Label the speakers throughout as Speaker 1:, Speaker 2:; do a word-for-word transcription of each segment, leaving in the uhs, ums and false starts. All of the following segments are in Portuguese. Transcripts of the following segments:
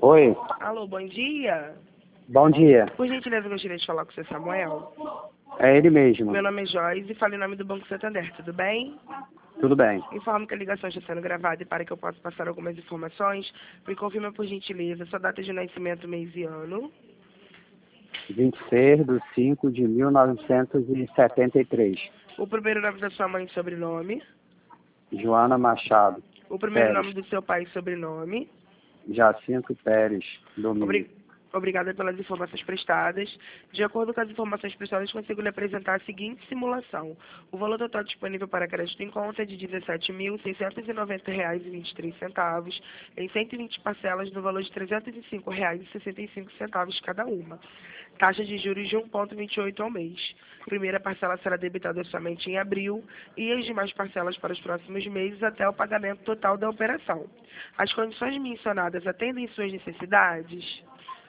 Speaker 1: Oi,
Speaker 2: Alô, bom dia.
Speaker 1: bom dia.
Speaker 2: Por gentileza, eu gostaria de falar com o seu Samuel.
Speaker 1: É ele mesmo.
Speaker 2: Meu nome é Joyce e falo em nome do Banco Santander, tudo bem?
Speaker 1: Tudo bem.
Speaker 2: Informo que a ligação está sendo gravada e para que eu possa passar algumas informações, me confirma por gentileza sua data de nascimento, mês e ano.
Speaker 1: vinte e seis de cinco de mil novecentos e setenta e três.
Speaker 2: O primeiro nome da sua mãe e sobrenome.
Speaker 1: Joana Machado
Speaker 2: O primeiro
Speaker 1: Pérez.
Speaker 2: nome do seu pai e sobrenome.
Speaker 1: Jacinto Pérez Domingos.
Speaker 2: Obri- Obrigada pelas informações prestadas. De acordo com as informações prestadas, consigo lhe apresentar a seguinte simulação. O valor total disponível para crédito em conta é de dezessete mil seiscentos e noventa reais e vinte e três centavos, em cento e vinte parcelas no valor de trezentos e cinco reais e sessenta e cinco centavos cada uma. Taxa de juros de um vírgula vinte e oito ao mês. Primeira parcela será debitada somente em abril e as demais parcelas para os próximos meses até o pagamento total da operação. As condições mencionadas atendem suas necessidades?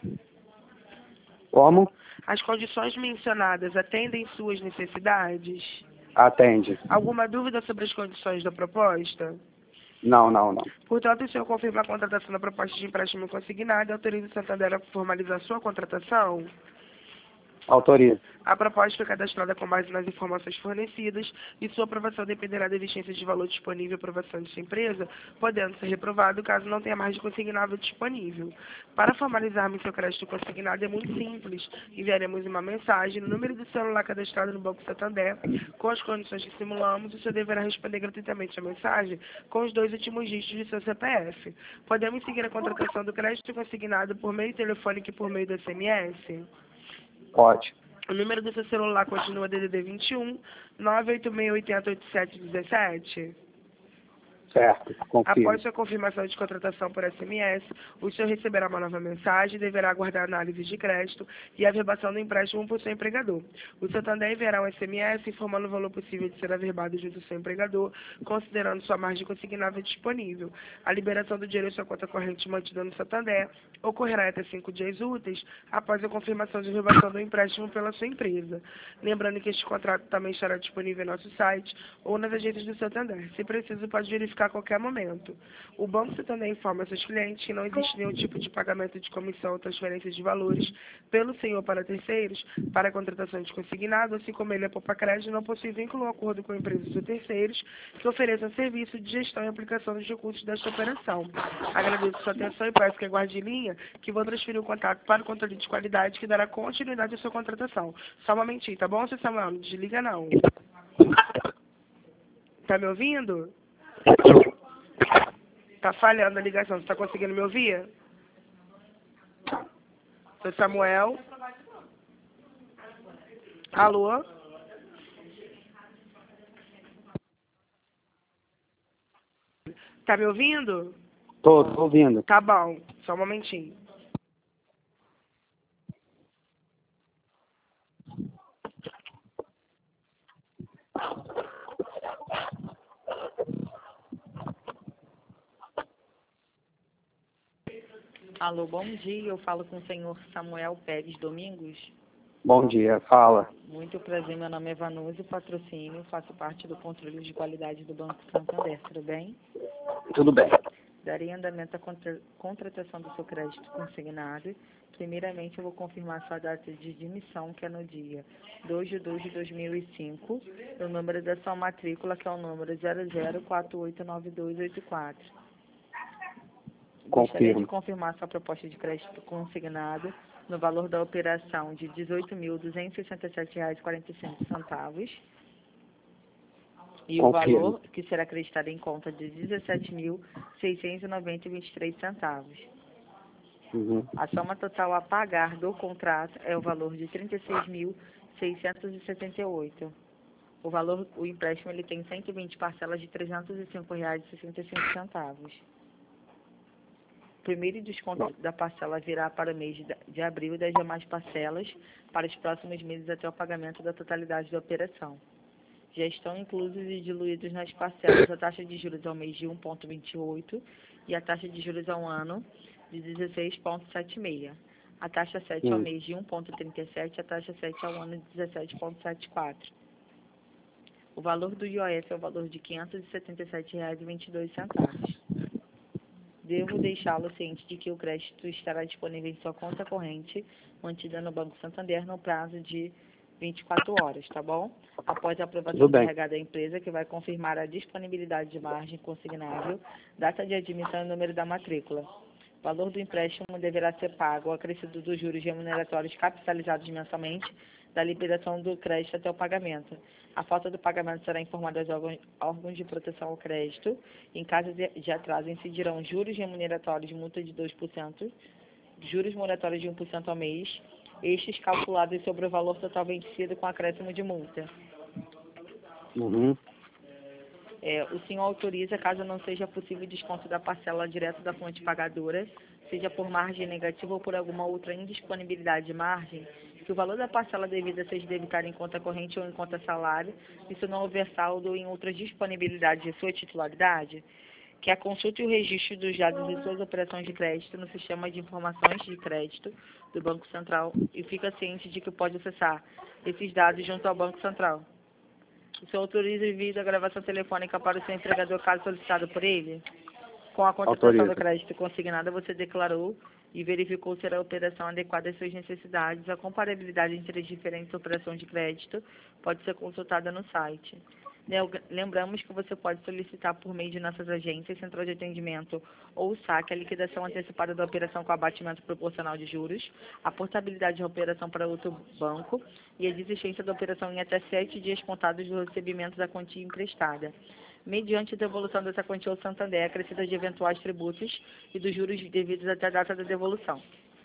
Speaker 1: Como?
Speaker 2: As condições mencionadas atendem suas necessidades?
Speaker 1: Atende.
Speaker 2: Alguma dúvida sobre as condições da proposta?
Speaker 1: Não, não, não.
Speaker 2: Portanto, o senhor confirma a contratação da proposta de empréstimo consignado e autoriza o Santander a formalizar sua contratação?
Speaker 1: Autoriza.
Speaker 2: A proposta foi cadastrada com base nas informações fornecidas e sua aprovação dependerá da existência de valor disponível e aprovação de sua empresa, podendo ser reprovado caso não tenha mais de consignável disponível. Para formalizarmos seu crédito consignado é muito simples. Enviaremos uma mensagem no número do celular cadastrado no Banco Santander com as condições que simulamos e o senhor deverá responder gratuitamente a mensagem com os dois últimos dígitos de seu C P F. Podemos seguir a contratação do crédito consignado por meio telefônico e por meio do S M S?
Speaker 1: Pode.
Speaker 2: O número do seu celular continua D D D vinte e um, nove oito seis oito zero oito sete um sete.
Speaker 1: Certo. Confirmo.
Speaker 2: Após sua confirmação de contratação por S M S, o senhor receberá uma nova mensagem e deverá aguardar a análise de crédito e a averbação do empréstimo por seu empregador. O Santander enviará um S M S informando o valor possível de ser averbado junto ao seu empregador, considerando sua margem consignável disponível. A liberação do dinheiro em sua conta corrente mantida no Santander ocorrerá até cinco dias úteis após a confirmação de averbação do empréstimo pela sua empresa. Lembrando que este contrato também estará disponível em nosso site ou nas agências do Santander. Se preciso, pode verificar a qualquer momento. O Banco Santander informa seus clientes que não existe nenhum tipo de pagamento de comissão ou transferência de valores pelo senhor para terceiros para a contratação de consignado, assim como ele, a Poupa Crédito, não possui vínculo ou acordo com empresas ou terceiros que ofereçam serviço de gestão e aplicação dos recursos desta operação. Agradeço sua atenção e peço que aguarde em linha que vou transferir o contato para o controle de qualidade que dará continuidade à sua contratação. Só um momentinho, tá bom, seu Samuel? Não desliga, não. Tá me ouvindo? Tá falhando a ligação. Você tá conseguindo me ouvir? Seu Samuel? Alô? Tá me ouvindo?
Speaker 1: Tô, tô ouvindo.
Speaker 2: Tá bom. Só um momentinho.
Speaker 3: Alô, bom dia. Eu falo com o senhor Samuel Pérez Domingos.
Speaker 1: Bom dia. Fala.
Speaker 3: Muito prazer, meu nome é Vanusa Patrocínio, faço parte do controle de qualidade do Banco Santander, tudo bem?
Speaker 1: Tudo bem.
Speaker 3: Darei andamento à contra contratação do seu crédito consignado. Primeiramente, eu vou confirmar sua data de demissão, que é no dia dois de dois de dois mil e cinco, o número da sua matrícula, que é o número zero zero quatro oito nove dois oito quatro. Gostaria de
Speaker 1: Confirmo.
Speaker 3: confirmar sua proposta de crédito consignado no valor da operação de dezoito mil duzentos e sessenta e sete reais e quarenta e cinco centavos e o
Speaker 1: Confirmo.
Speaker 3: valor que será acreditado em conta de dezessete mil seiscentos e noventa reais e vinte e três centavos.
Speaker 1: Uhum.
Speaker 3: A soma total a pagar do contrato é o valor de trinta e seis mil seiscentos e setenta e oito. O valor, o empréstimo, ele tem cento e vinte parcelas de trezentos e cinco reais e sessenta e cinco centavos. O primeiro desconto da parcela virá para o mês de abril e das demais parcelas para os próximos meses até o pagamento da totalidade da operação. Já estão inclusos e diluídos nas parcelas a taxa de juros ao mês de um vírgula vinte e oito e a taxa de juros ao ano de dezesseis vírgula setenta e seis. A taxa sete ao
Speaker 1: Hum.
Speaker 3: mês de um vírgula trinta e sete e a taxa sete ao ano de dezessete vírgula setenta e quatro. O valor do I O F é o valor de quinhentos e setenta e sete reais e vinte e dois centavos. devo deixá-lo ciente de que o crédito estará disponível em sua conta corrente, mantida no Banco Santander no prazo de vinte e quatro horas, tá bom? Após a aprovação
Speaker 1: Tudo
Speaker 3: do
Speaker 1: bem.
Speaker 3: R H da empresa, que vai confirmar a disponibilidade de margem consignável, data de admissão e número da matrícula. O valor do empréstimo deverá ser pago, acrescido dos juros remuneratórios capitalizados mensalmente, da liberação do crédito até o pagamento. A falta do pagamento será informada aos órgãos, órgãos de proteção ao crédito. Em caso de, de atraso, incidirão juros remuneratórios de multa de dois por cento, juros moratórios de um por cento ao mês, estes calculados sobre o valor total vencido com acréscimo de multa.
Speaker 1: Uhum.
Speaker 3: É, o senhor autoriza, caso não seja possível desconto da parcela direto da fonte pagadora, seja por margem negativa ou por alguma outra indisponibilidade de margem, que o valor da parcela devida seja debitada em conta corrente ou em conta salário, e se não houver saldo ou em outras disponibilidades de sua titularidade, que a consulta e o registro dos dados de suas operações de crédito no sistema de informações de crédito do Banco Central e fica ciente de que pode acessar esses dados junto ao Banco Central. O senhor autoriza o envio da gravação telefônica para o seu empregador caso solicitado por ele? Com a contratação
Speaker 1: Autorizo.
Speaker 3: do crédito consignada, você declarou e verificou se a operação adequada às suas necessidades. A comparabilidade entre as diferentes operações de crédito pode ser consultada no site. Lembramos que você pode solicitar por meio de nossas agências, central de atendimento ou saque a liquidação antecipada da operação com abatimento proporcional de juros, a portabilidade da operação para outro banco e a desistência da operação em até sete dias contados do recebimento da quantia emprestada, mediante a devolução dessa quantia ao Santander, acrescida de eventuais tributos e dos juros devidos até a data da devolução.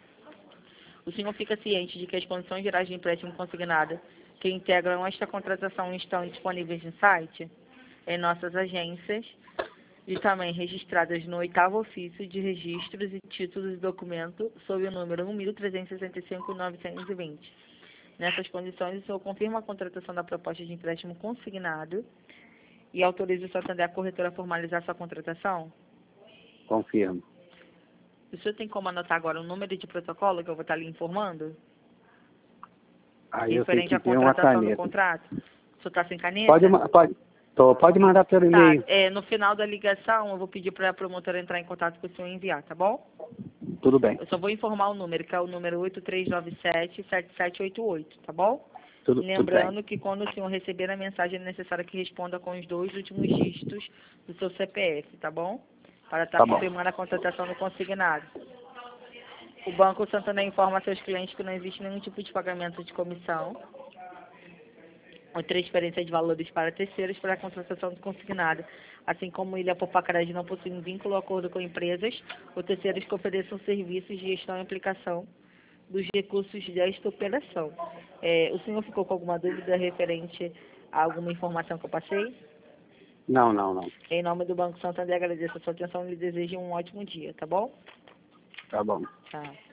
Speaker 3: O senhor fica ciente de que as condições gerais de empréstimo consignado que integram esta contratação estão disponíveis no site, em nossas agências, e também registradas no oitavo ofício de registros e títulos de documento sob o número um mil trezentos e sessenta e cinco, novecentos e vinte. Nessas condições, o senhor confirma a contratação da proposta de empréstimo consignado e autoriza o Santander a corretora a formalizar sua contratação?
Speaker 1: Confirmo.
Speaker 3: O senhor tem como anotar agora o número de protocolo que eu vou estar lhe informando?
Speaker 1: Aí eu sei
Speaker 3: Referente
Speaker 1: que
Speaker 3: à
Speaker 1: tem uma
Speaker 3: contratação do
Speaker 1: caneta.
Speaker 3: contrato? O senhor está sem caneta?
Speaker 1: Pode, ma- pode, tô, pode mandar pelo
Speaker 3: Tá,
Speaker 1: e-mail.
Speaker 3: é, no final da ligação, eu vou pedir para a promotora entrar em contato com o senhor e enviar, tá bom?
Speaker 1: Tudo bem.
Speaker 3: Eu só vou informar o número, que é o número oito três nove sete, sete sete oito oito, tá bom?
Speaker 1: Tudo,
Speaker 3: Lembrando
Speaker 1: tudo bem.
Speaker 3: que quando o senhor receber a mensagem, é necessário que responda com os dois últimos dígitos do seu C P F, tá bom? Para estar
Speaker 1: Tá bom.
Speaker 3: confirmando a contratação do consignado. O Banco Santander informa a seus clientes que não existe nenhum tipo de pagamento de comissão ou transferência de valores para terceiros para a contratação do consignado, assim como Ilha Popacred não possui um vínculo ou acordo com empresas ou terceiros que ofereçam serviços de gestão e aplicação dos recursos desta operação. É, o senhor ficou com alguma dúvida referente a alguma informação que eu passei?
Speaker 1: Não, não, não.
Speaker 3: Em nome do Banco Santander, agradeço a sua atenção e lhe desejo um ótimo dia, tá bom?
Speaker 1: Tá bom.
Speaker 3: Tchau.